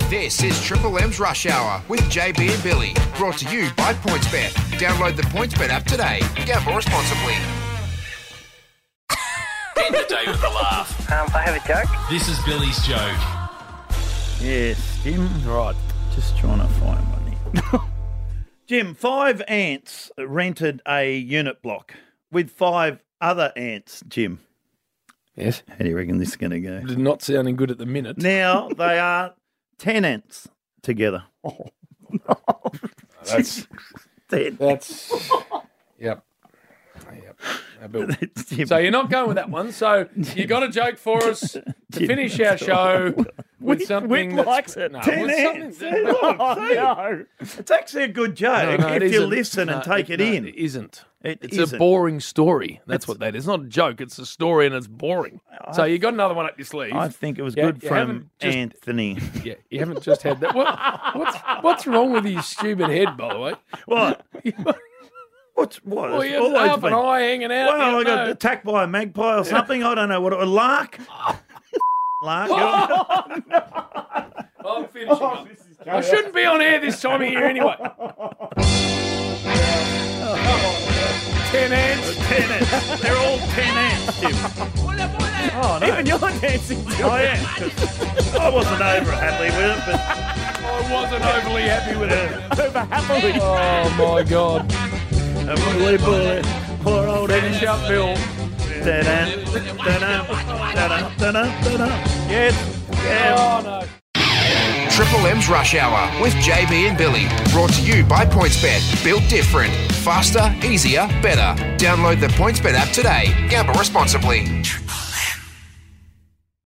This is Triple M's Rush Hour with JB and Billy, brought to you by PointsBet. Download the PointsBet app today. Gamble responsibly. End the day with a laugh. I have a joke. This is Billy's joke. Yes, Jim. Right. Just trying to find one here. Jim, 5 ants rented a unit block with 5 other ants, Jim. Yes. How do you reckon this is going to go? Not sounding good at the minute. Now they are 10 ants together. That's 10. Yep. So you're not going with that one. So you got a joke for us to finish our show with something Wick likes it. No, 10 with ants. something- No. It's actually a good joke No, it if you isn't. listen and take it in. It isn't. It It's isn't. a boring story. That's what that is. It's not a joke. It's a story and it's boring. So you got another one up your sleeve. I think it was Yeah, good you from haven't just- Anthony. Yeah, you haven't just had that. What's wrong with your stupid head, by the way? What? What? Well, It's you have always half an been- eye hanging out. Well, I you got know. attacked by a magpie or something. I don't know what it was. Lark? Lark? I'm finishing up. I shouldn't be on air this time of year anyway. 10 ants. 10 ants. They're all 10 ants, Jim. Oh, no. Even you're dancing to I am. 'Cause I wasn't over happy with it, but I wasn't overly happy with it. over happily. Oh, my God. poor old Finish up, Bill. Da-da, da-da, da-da, da-da, da-da. Yes. Yeah. Oh, no. Triple M's Rush Hour with JB and Billy, brought to you by PointsBet. Built different, faster, easier, better. Download the PointsBet app today. Gamble responsibly.